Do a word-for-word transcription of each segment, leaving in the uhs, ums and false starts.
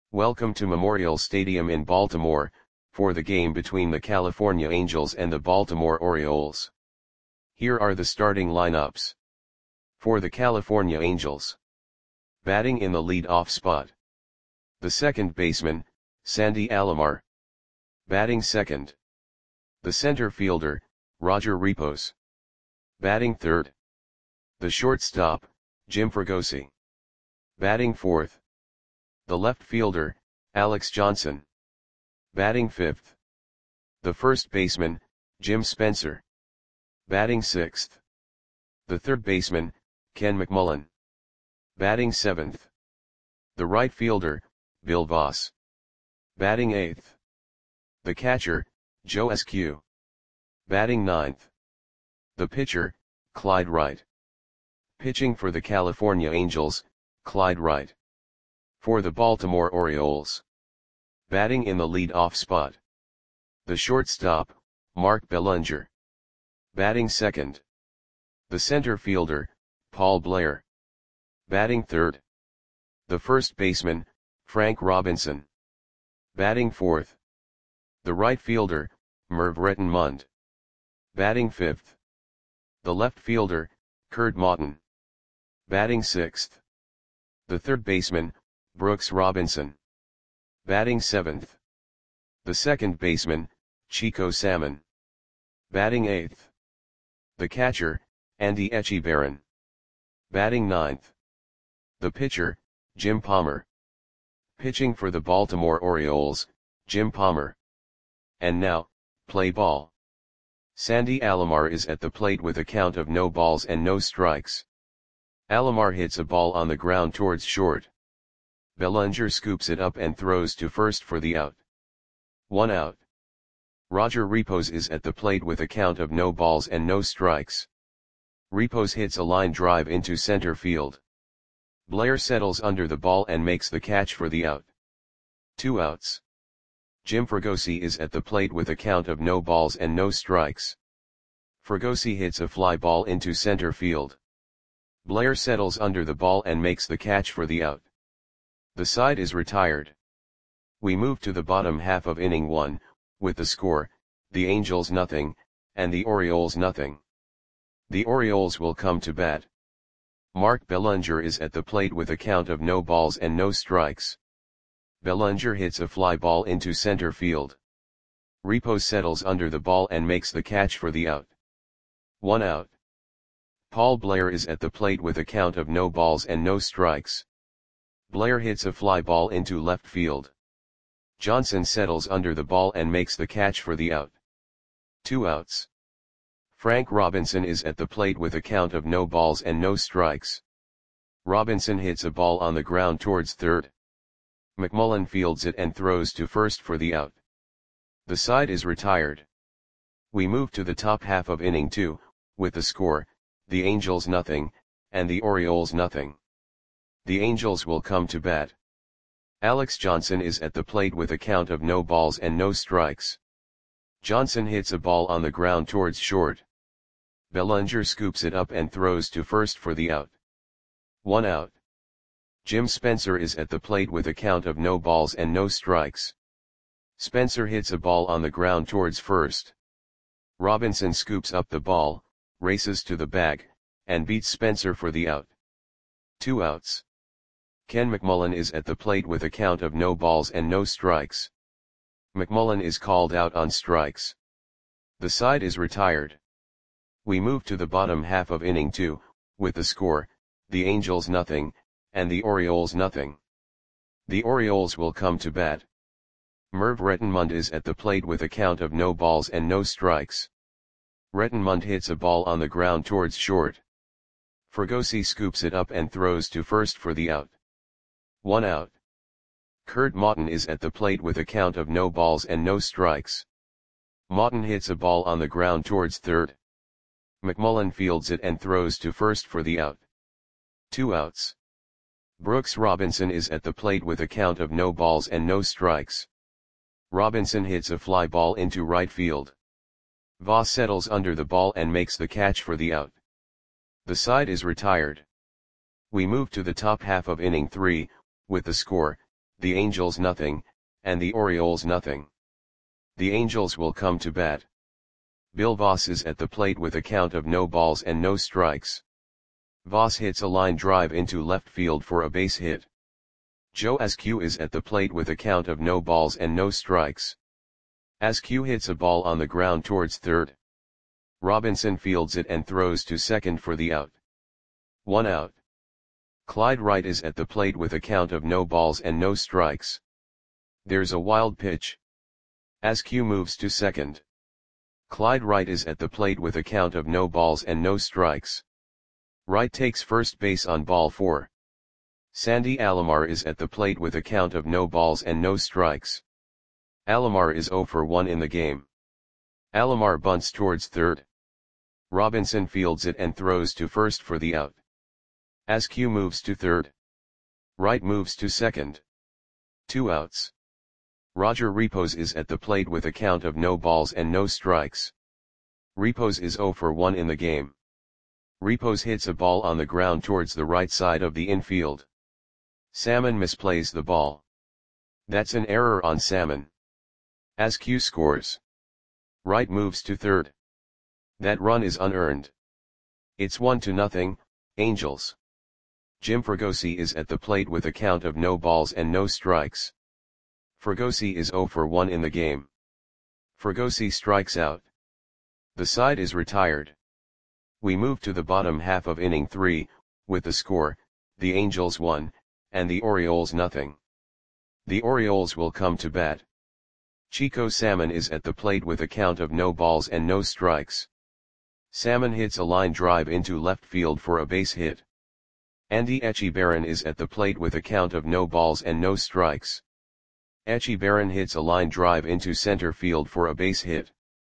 Welcome to Memorial Stadium in Baltimore, for the game between the California Angels and the Baltimore Orioles. Here are the starting lineups. For the California Angels. Batting in the lead-off spot. The second baseman, Sandy Alomar. Batting second. The center fielder, Roger Repos. Batting third. The shortstop, Jim Fregosi. Batting fourth. The left fielder, Alex Johnson. Batting fifth. The first baseman, Jim Spencer. Batting sixth. The third baseman, Ken McMullen. Batting seventh. The right fielder, Bill Voss. Batting eighth. The catcher, Joe Eskew. Batting ninth. The pitcher, Clyde Wright. Pitching for the California Angels, Clyde Wright. For the Baltimore Orioles. Batting in the lead-off spot. The shortstop, Mark Belanger. Batting second. The center fielder, Paul Blair. Batting third. The first baseman, Frank Robinson. Batting fourth. The right fielder, Merv Rettenmund. Batting fifth. The left fielder, Kurt Maughton. Batting sixth. The third baseman, Brooks Robinson. Batting seventh. The second baseman, Chico Salmon. Batting eighth. The catcher, Andy Etchebarren. Batting ninth. The pitcher, Jim Palmer. Pitching for the Baltimore Orioles, Jim Palmer. And now, play ball. Sandy Alomar is at the plate with a count of no balls and no strikes. Alomar hits a ball on the ground towards short. Belanger scoops it up and throws to first for the out. One out. Roger Repos is at the plate with a count of no balls and no strikes. Repos hits a line drive into center field. Blair settles under the ball and makes the catch for the out. Two outs. Jim Fregosi is at the plate with a count of no balls and no strikes. Fregosi hits a fly ball into center field. Blair settles under the ball and makes the catch for the out. The side is retired. We move to the bottom half of inning one, with the score, the Angels nothing, and the Orioles nothing. The Orioles will come to bat. Mark Belanger is at the plate with a count of no balls and no strikes. Belanger hits a fly ball into center field. Repos settles under the ball and makes the catch for the out. One out. Paul Blair is at the plate with a count of no balls and no strikes. Blair hits a fly ball into left field. Johnson settles under the ball and makes the catch for the out. Two outs. Frank Robinson is at the plate with a count of no balls and no strikes. Robinson hits a ball on the ground towards third. McMullen fields it and throws to first for the out. The side is retired. We move to the top half of inning two, with the score, the Angels nothing, and the Orioles nothing. The Angels will come to bat. Alex Johnson is at the plate with a count of no balls and no strikes. Johnson hits a ball on the ground towards short. Belanger scoops it up and throws to first for the out. One out. Jim Spencer is at the plate with a count of no balls and no strikes. Spencer hits a ball on the ground towards first. Robinson scoops up the ball, races to the bag, and beats Spencer for the out. Two outs. Ken McMullen is at the plate with a count of no balls and no strikes. McMullen is called out on strikes. The side is retired. We move to the bottom half of inning two, with the score, the Angels nothing, and the Orioles nothing. The Orioles will come to bat. Merv Rettenmund is at the plate with a count of no balls and no strikes. Rettenmund hits a ball on the ground towards short. Fregosi scoops it up and throws to first for the out. One out. Kurt Maughton is at the plate with a count of no balls and no strikes. Maughton hits a ball on the ground towards third. McMullen fields it and throws to first for the out. Two outs. Brooks Robinson is at the plate with a count of no balls and no strikes. Robinson hits a fly ball into right field. Voss settles under the ball and makes the catch for the out. The side is retired. We move to the top half of inning three, with the score, the Angels nothing, and the Orioles nothing. The Angels will come to bat. Bill Voss is at the plate with a count of no balls and no strikes. Voss hits a line drive into left field for a base hit. Joe Askew is at the plate with a count of no balls and no strikes. Askew hits a ball on the ground towards third. Robinson fields it and throws to second for the out. One out. Clyde Wright is at the plate with a count of no balls and no strikes. There's a wild pitch. Askew moves to second. Clyde Wright is at the plate with a count of no balls and no strikes. Wright takes first base on ball four. Sandy Alomar is at the plate with a count of no balls and no strikes. Alomar is zero for one in the game. Alomar bunts towards third. Robinson fields it and throws to first for the out. Askew moves to third. Wright moves to second. Two outs. Roger Repos is at the plate with a count of no balls and no strikes. Repos is zero for one in the game. Repos hits a ball on the ground towards the right side of the infield. Salmon misplays the ball. That's an error on Salmon. Askew scores. Wright moves to third. That run is unearned. It's one to nothing, Angels. Jim Fregosi is at the plate with a count of no balls and no strikes. Fregosi is zero for one in the game. Fregosi strikes out. The side is retired. We move to the bottom half of inning three, with the score, the Angels one, and the Orioles nothing. The Orioles will come to bat. Chico Salmon is at the plate with a count of no balls and no strikes. Salmon hits a line drive into left field for a base hit. Andy Echebarren is at the plate with a count of no balls and no strikes. Echebarren hits a line drive into center field for a base hit.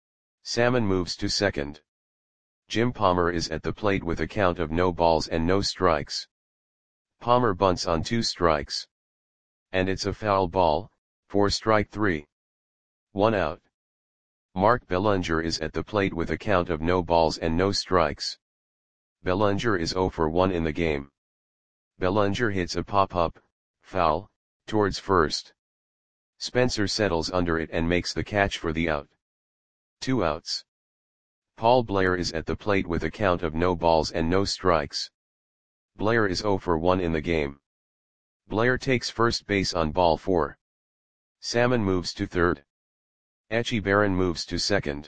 Salmon moves to second. Jim Palmer is at the plate with a count of no balls and no strikes. Palmer bunts on two strikes. And it's a foul ball, for strike three. One out. Mark Bellinger is at the plate with a count of no balls and no strikes. Bellinger is zero for one in the game. Bellinger hits a pop-up, foul, towards first. Spencer settles under it and makes the catch for the out. Two outs. Paul Blair is at the plate with a count of no balls and no strikes. Blair is zero for one in the game. Blair takes first base on ball four. Salmon moves to third. Echebarren moves to second.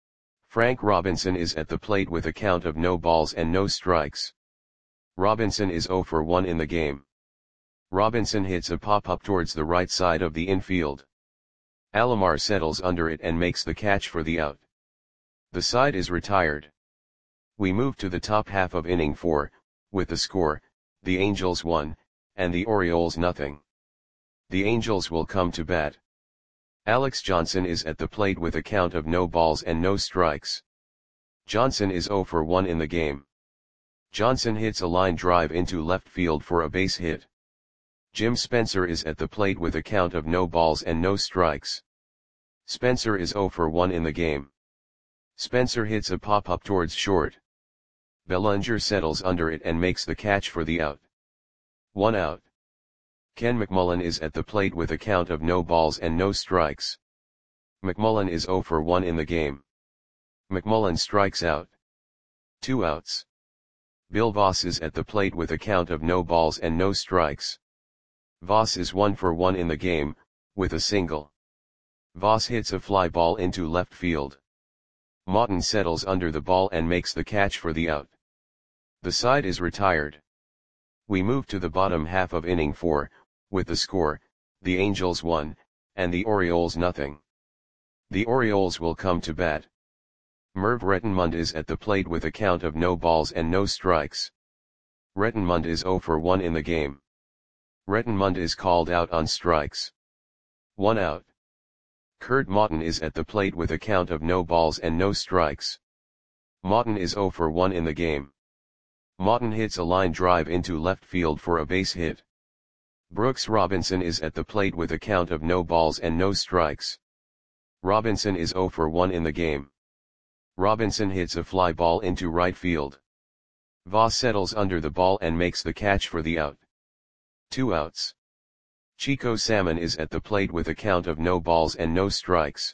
Frank Robinson is at the plate with a count of no balls and no strikes. Robinson is zero for one in the game. Robinson hits a pop-up towards the right side of the infield. Alomar settles under it and makes the catch for the out. The side is retired. We move to the top half of inning four, with the score, the Angels one, and the Orioles nothing. The Angels will come to bat. Alex Johnson is at the plate with a count of no balls and no strikes. Johnson is zero for one in the game. Johnson hits a line drive into left field for a base hit. Jim Spencer is at the plate with a count of no balls and no strikes. Spencer is zero for one in the game. Spencer hits a pop-up towards short. Bellinger settles under it and makes the catch for the out. One out. Ken McMullen is at the plate with a count of no balls and no strikes. McMullen is zero for one in the game. McMullen strikes out. Two outs. Bill Voss is at the plate with a count of no balls and no strikes. Voss is one for one in the game, with a single. Voss hits a fly ball into left field. Maughton settles under the ball and makes the catch for the out. The side is retired. We move to the bottom half of inning four, with the score, the Angels one, and the Orioles nothing. The Orioles will come to bat. Merv Rettenmund is at the plate with a count of no balls and no strikes. Rettenmund is zero for one in the game. Rettenmund is called out on strikes. One out. Kurt Maughton is at the plate with a count of no balls and no strikes. Maughton is zero for one in the game. Maughton hits a line drive into left field for a base hit. Brooks Robinson is at the plate with a count of no balls and no strikes. Robinson is zero for one in the game. Robinson hits a fly ball into right field. Voss settles under the ball and makes the catch for the out. Two outs. Chico Salmon is at the plate with a count of no balls and no strikes.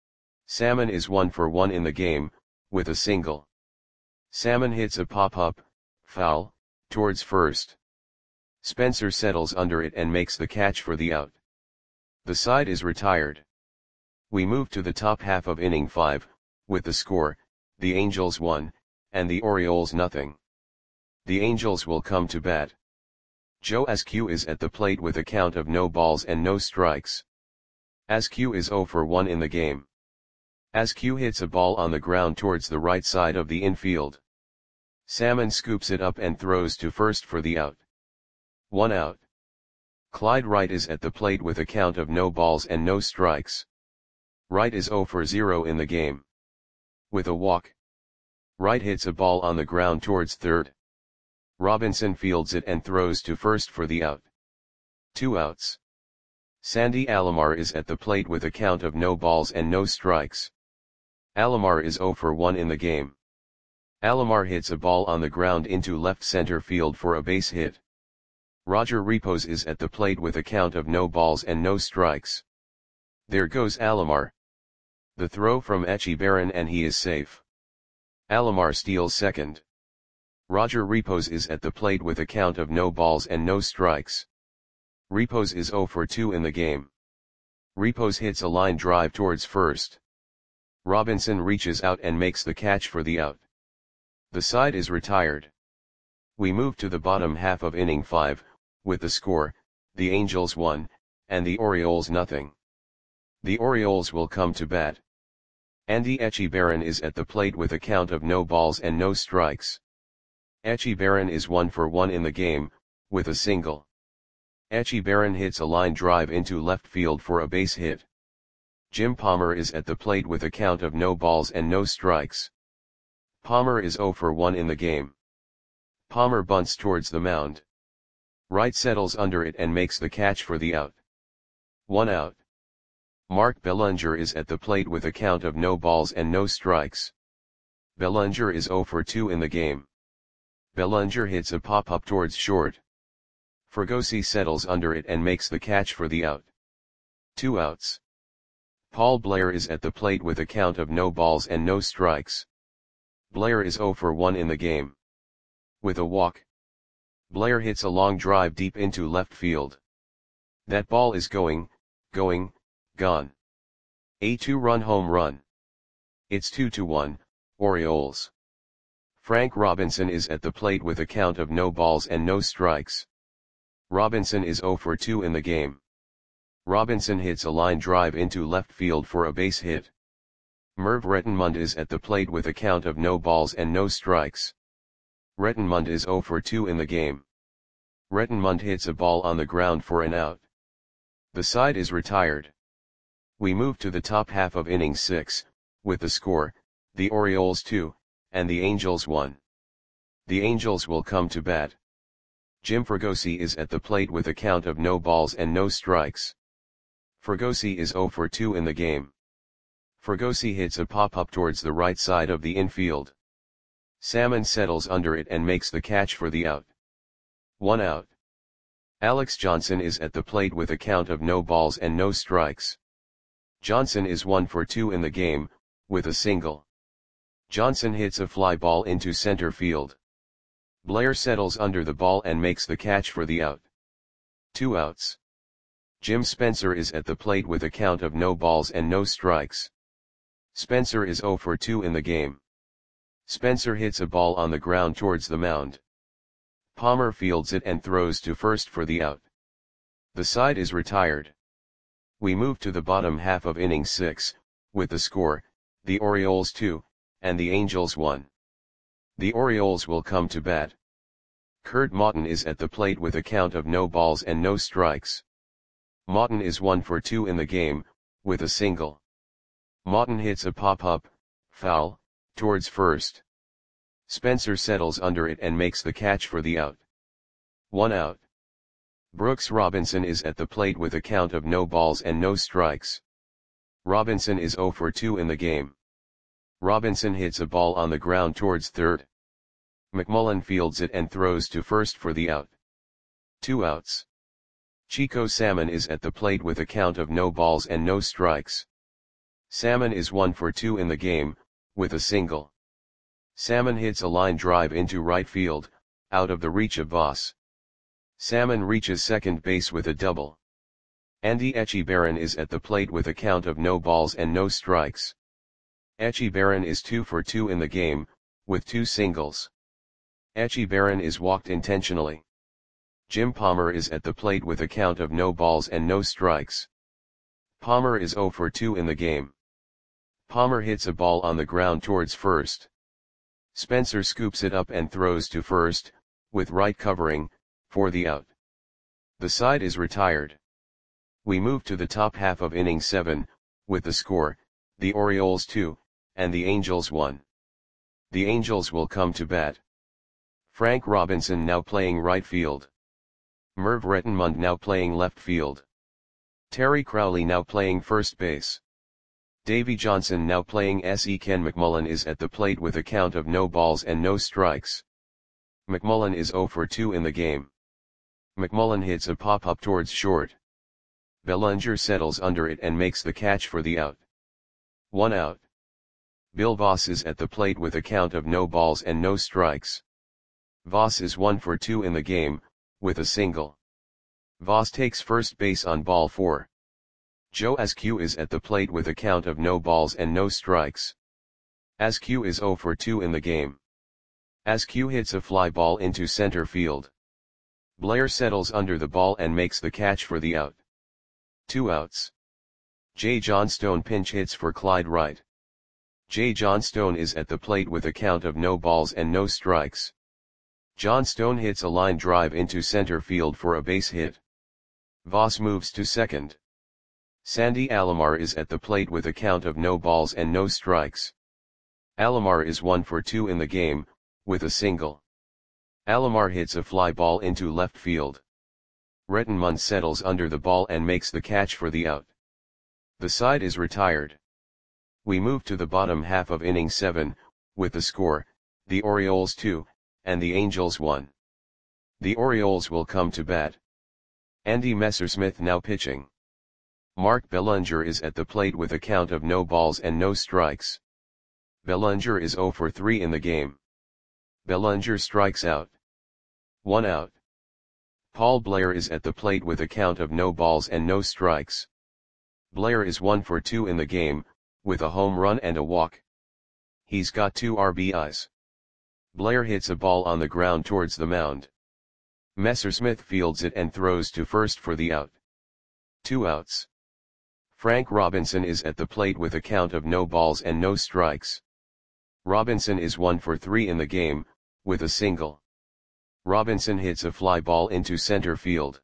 Salmon is one for one in the game, with a single. Salmon hits a pop-up, foul, towards first. Spencer settles under it and makes the catch for the out. The side is retired. We move to the top half of inning five, with the score, the Angels one, and the Orioles nothing. The Angels will come to bat. Joe Askew is at the plate with a count of no balls and no strikes. Askew is zero for one in the game. Askew hits a ball on the ground towards the right side of the infield. Salmon scoops it up and throws to first for the out. One out. Clyde Wright is at the plate with a count of no balls and no strikes. Wright is zero for zero in the game. With a walk. Wright hits a ball on the ground towards third. Robinson fields it and throws to first for the out. Two outs. Sandy Alomar is at the plate with a count of no balls and no strikes. Alomar is zero for one in the game. Alomar hits a ball on the ground into left center field for a base hit. Roger Repos is at the plate with a count of no balls and no strikes. There goes Alomar. The throw from Echeverren and he is safe. Alomar steals second. Roger Repos is at the plate with a count of no balls and no strikes. Repos is zero for two in the game. Repos hits a line drive towards first. Robinson reaches out and makes the catch for the out. The side is retired. We move to the bottom half of inning five, with the score, the Angels one, and the Orioles nothing. The Orioles will come to bat. Andy Echeverren is at the plate with a count of no balls and no strikes. Echeverren is one for one in the game, with a single. Echeverren hits a line drive into left field for a base hit. Jim Palmer is at the plate with a count of no balls and no strikes. Palmer is zero for one in the game. Palmer bunts towards the mound. Wright settles under it and makes the catch for the out. One out. Mark Bellinger is at the plate with a count of no balls and no strikes. Bellinger is zero for two in the game. Bellinger hits a pop-up towards short. Fregosi settles under it and makes the catch for the out. Two outs. Paul Blair is at the plate with a count of no balls and no strikes. Blair is zero for one in the game. With a walk. Blair hits a long drive deep into left field. That ball is going, going, gone. A two-run home run. It's two to one, Orioles. Frank Robinson is at the plate with a count of no balls and no strikes. Robinson is zero for two in the game. Robinson hits a line drive into left field for a base hit. Merv Rettenmund is at the plate with a count of no balls and no strikes. Rettenmund is zero for two in the game. Rettenmund hits a ball on the ground for an out. The side is retired. We move to the top half of inning six, with the score, the Orioles two, and the Angels one. The Angels will come to bat. Jim Fregosi is at the plate with a count of no balls and no strikes. Fregosi is zero for two in the game. Fregosi hits a pop-up towards the right side of the infield. Salmon settles under it and makes the catch for the out. One out. Alex Johnson is at the plate with a count of no balls and no strikes. Johnson is one for two in the game, with a single. Johnson hits a fly ball into center field. Blair settles under the ball and makes the catch for the out. Two outs. Jim Spencer is at the plate with a count of no balls and no strikes. Spencer is zero for two in the game. Spencer hits a ball on the ground towards the mound. Palmer fields it and throws to first for the out. The side is retired. We move to the bottom half of inning six, with the score, the Orioles two, and the Angels one. The Orioles will come to bat. Kurt Maughton is at the plate with a count of no balls and no strikes. Maughton is one for two in the game, with a single. Maughton hits a pop-up, foul, towards first. Spencer settles under it and makes the catch for the out. One out. Brooks Robinson is at the plate with a count of no balls and no strikes. Robinson is zero for two in the game. Robinson hits a ball on the ground towards third. McMullen fields it and throws to first for the out. Two outs. Chico Salmon is at the plate with a count of no balls and no strikes. Salmon is one for two in the game, with a single. Salmon hits a line drive into right field, out of the reach of Voss. Salmon reaches second base with a double. Andy Etchebarren is at the plate with a count of no balls and no strikes. Etchebarren is two for two in the game, with two singles. Etchebarren is walked intentionally. Jim Palmer is at the plate with a count of no balls and no strikes. Palmer is zero for two in the game. Palmer hits a ball on the ground towards first. Spencer scoops it up and throws to first, with right covering, for the out. The side is retired. We move to the top half of inning seven, with the score, the Orioles two, and the Angels one. The Angels will come to bat. Frank Robinson now playing right field. Merv Rettenmund now playing left field. Terry Crowley now playing first base. Davey Johnson now playing S E Ken McMullen is at the plate with a count of no balls and no strikes. McMullen is zero for two in the game. McMullen hits a pop-up towards short. Bellinger settles under it and makes the catch for the out. One out. Bill Voss is at the plate with a count of no balls and no strikes. Voss is one for two in the game, with a single. Voss takes first base on ball four. Joe Askew is at the plate with a count of no balls and no strikes. Askew is zero for two in the game. Askew hits a fly ball into center field. Blair settles under the ball and makes the catch for the out. Two outs. Jay Johnstone pinch hits for Clyde Wright. Jay Johnstone is at the plate with a count of no balls and no strikes. Johnstone hits a line drive into center field for a base hit. Voss moves to second. Sandy Alomar is at the plate with a count of no balls and no strikes. Alomar is one for two in the game, with a single. Alomar hits a fly ball into left field. Rettenmund settles under the ball and makes the catch for the out. The side is retired. We move to the bottom half of inning seven, with the score, the Orioles two, and the Angels one. The Orioles will come to bat. Andy Messersmith now pitching. Mark Bellinger is at the plate with a count of no balls and no strikes. Bellinger is zero for three in the game. Bellinger strikes out. One out. Paul Blair is at the plate with a count of no balls and no strikes. Blair is one for two in the game, with a home run and a walk. He's got two R B Is. Blair hits a ball on the ground towards the mound. Messersmith fields it and throws to first for the out. Two outs. Frank Robinson is at the plate with a count of no balls and no strikes. Robinson is one for three in the game, with a single. Robinson hits a fly ball into center field.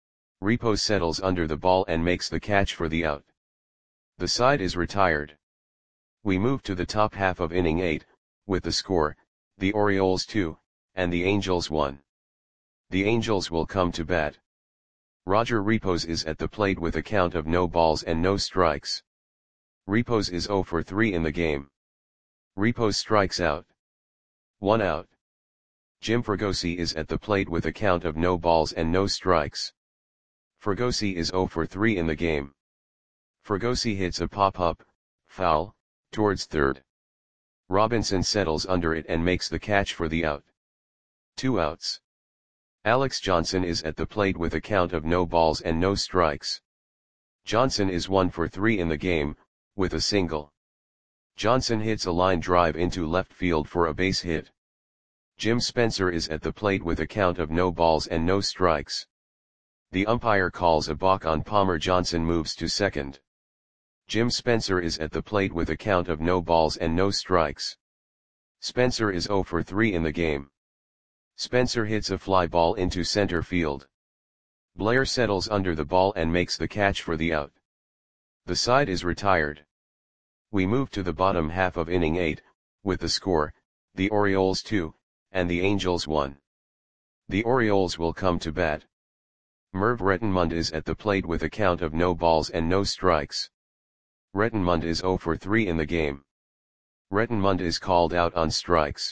Repo settles under the ball and makes the catch for the out. The side is retired. We move to the top half of inning eight, with the score, the Orioles two, and the Angels one. The Angels will come to bat. Roger Repos is at the plate with a count of no balls and no strikes. Repos is zero for three in the game. Repos strikes out. One out. Jim Fregosi is at the plate with a count of no balls and no strikes. Fregosi is zero for three in the game. Fregosi hits a pop-up, foul, towards third. Robinson settles under it and makes the catch for the out. Two outs. Alex Johnson is at the plate with a count of no balls and no strikes. Johnson is one for three in the game, with a single. Johnson hits a line drive into left field for a base hit. Jim Spencer is at the plate with a count of no balls and no strikes. The umpire calls a balk on Palmer. Johnson moves to second. Jim Spencer is at the plate with a count of no balls and no strikes. Spencer is zero for three in the game. Spencer hits a fly ball into center field. Blair settles under the ball and makes the catch for the out. The side is retired. We move to the bottom half of inning eight, with the score, the Orioles two, and the Angels one. The Orioles will come to bat. Merv Rettenmund is at the plate with a count of no balls and no strikes. Rettenmund is zero for three in the game. Rettenmund is called out on strikes.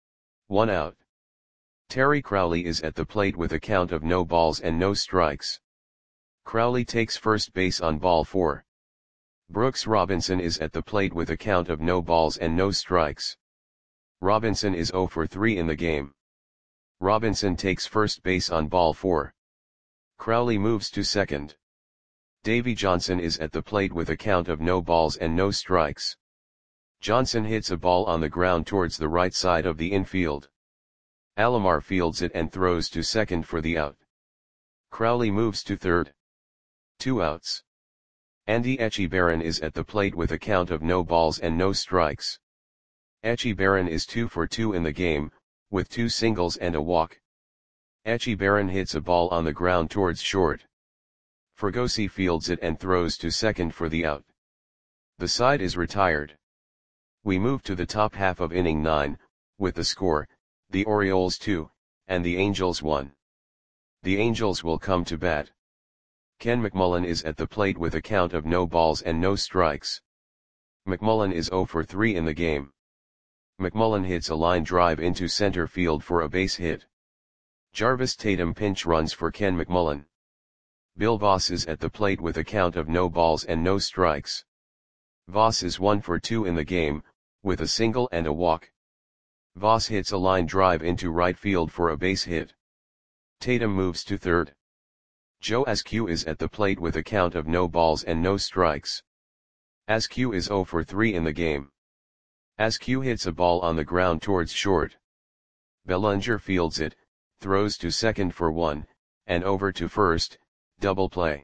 One out. Terry Crowley is at the plate with a count of no balls and no strikes. Crowley takes first base on ball four. Brooks Robinson is at the plate with a count of no balls and no strikes. Robinson is zero for three in the game. Robinson takes first base on ball four. Crowley moves to second. Davy Johnson is at the plate with a count of no balls and no strikes. Johnson hits a ball on the ground towards the right side of the infield. Alomar fields it and throws to second for the out. Crowley moves to third. Two outs. Andy Echebarren is at the plate with a count of no balls and no strikes. Echebarren is two for two in the game, with two singles and a walk. Echebarren hits a ball on the ground towards short. Fregosi fields it and throws to second for the out. The side is retired. We move to the top half of inning nine, with the score, the Orioles two, and the Angels one. The Angels will come to bat. Ken McMullen is at the plate with a count of no balls and no strikes. McMullen is zero for three in the game. McMullen hits a line drive into center field for a base hit. Jarvis Tatum pinch runs for Ken McMullen. Bill Voss is at the plate with a count of no balls and no strikes. Voss is one for two in the game, with a single and a walk. Voss hits a line drive into right field for a base hit. Tatum moves to third. Joe Askew is at the plate with a count of no balls and no strikes. Askew is zero for three in the game. Askew hits a ball on the ground towards short. Bellinger fields it, throws to second for one, and over to first, double play.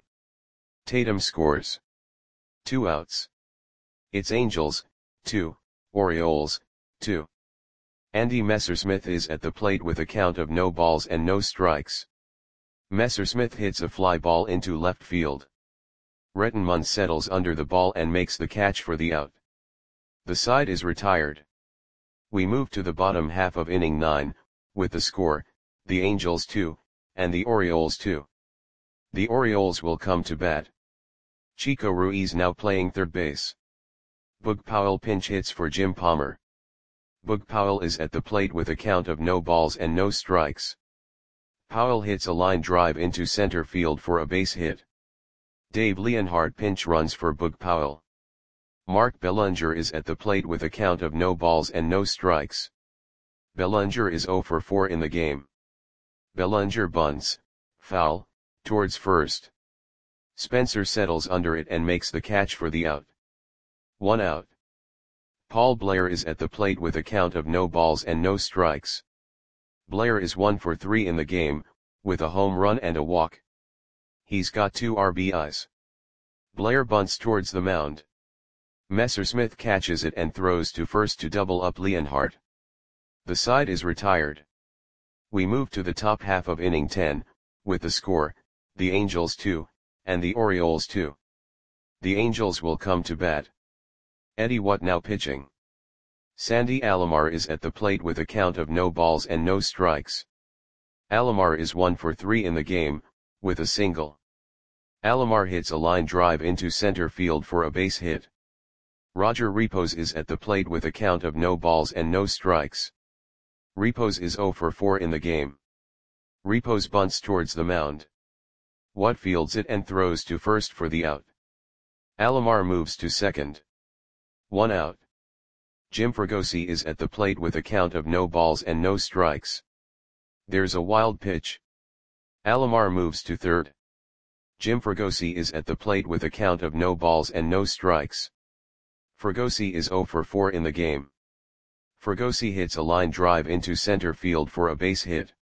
Tatum scores. Two outs. It's Angels, two, Orioles, two. Andy Messersmith is at the plate with a count of no balls and no strikes. Messersmith hits a fly ball into left field. Rettenmund settles under the ball and makes the catch for the out. The side is retired. We move to the bottom half of inning nine, with the score, the Angels two, and the Orioles two. The Orioles will come to bat. Chico Ruiz now playing third base. Boog Powell pinch hits for Jim Palmer. Boog Powell is at the plate with a count of no balls and no strikes. Powell hits a line drive into center field for a base hit. Dave Leonhardt pinch runs for Boog Powell. Mark Bellinger is at the plate with a count of no balls and no strikes. Bellinger is zero for four in the game. Bellinger bunts, foul, towards first. Spencer settles under it and makes the catch for the out. One out. Paul Blair is at the plate with a count of no balls and no strikes. Blair is one for three in the game, with a home run and a walk. He's got two R B Is. Blair bunts towards the mound. Messersmith catches it and throws to first to double up Leonhardt. The side is retired. We move to the top half of inning ten, with the score, the Angels two, and the Orioles two. The Angels will come to bat. Eddie Watt now pitching. Sandy Alomar is at the plate with a count of no balls and no strikes. Alomar is one for three in the game, with a single. Alomar hits a line drive into center field for a base hit. Roger Repos is at the plate with a count of no balls and no strikes. Repos is zero for four in the game. Repos bunts towards the mound. Watt fields it and throws to first for the out. Alomar moves to second. One out. Jim Fregosi is at the plate with a count of no balls and no strikes. There's a wild pitch. Alomar moves to third. Jim Fregosi is at the plate with a count of no balls and no strikes. Fregosi is zero for four in the game. Fregosi hits a line drive into center field for a base hit.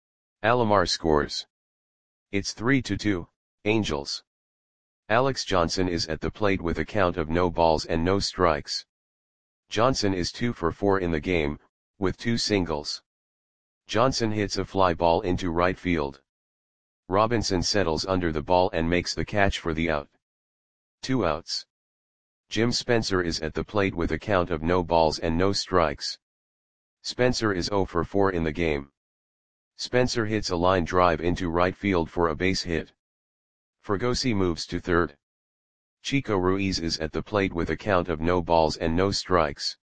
Alomar scores. It's three to two, Angels. Alex Johnson is at the plate with a count of no balls and no strikes. Johnson is two for four in the game, with two singles. Johnson hits a fly ball into right field. Robinson settles under the ball and makes the catch for the out. Two outs. Jim Spencer is at the plate with a count of no balls and no strikes. Spencer is zero for four in the game. Spencer hits a line drive into right field for a base hit. Fregosi moves to third. Chico Ruiz is at the plate with a count of no balls and no strikes.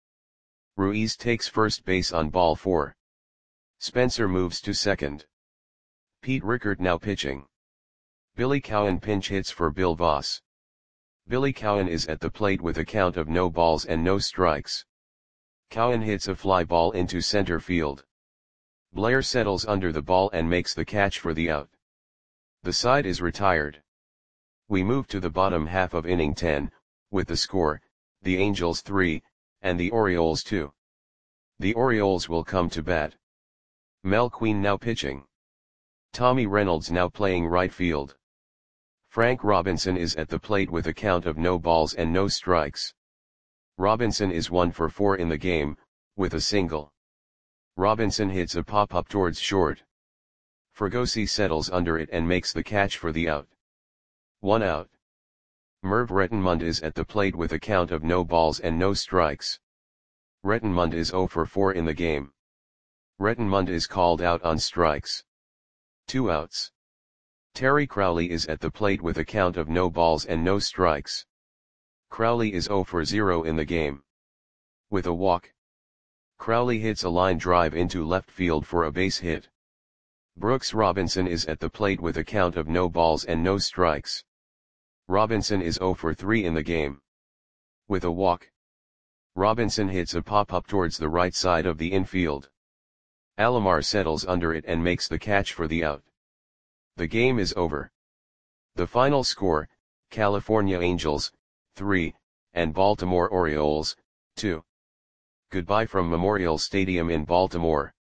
Ruiz takes first base on ball four. Spencer moves to second. Pete Rickard now pitching. Billy Cowan pinch hits for Bill Voss. Billy Cowan is at the plate with a count of no balls and no strikes. Cowan hits a fly ball into center field. Blair settles under the ball and makes the catch for the out. The side is retired. We move to the bottom half of inning ten, with the score, the Angels three, and the Orioles two. The Orioles will come to bat. Mel Queen now pitching. Tommy Reynolds now playing right field. Frank Robinson is at the plate with a count of no balls and no strikes. Robinson is one for four in the game, with a single. Robinson hits a pop-up towards short. Fregosi settles under it and makes the catch for the out. One out. Merv Rettenmund is at the plate with a count of no balls and no strikes. Rettenmund is zero for four in the game. Rettenmund is called out on strikes. Two outs. Terry Crowley is at the plate with a count of no balls and no strikes. Crowley is zero for zero in the game. With a walk. Crowley hits a line drive into left field for a base hit. Brooks Robinson is at the plate with a count of no balls and no strikes. Robinson is zero for three in the game. With a walk. Robinson hits a pop-up towards the right side of the infield. Alomar settles under it and makes the catch for the out. The game is over. The final score, California Angels, three, and Baltimore Orioles, two. Goodbye from Memorial Stadium in Baltimore.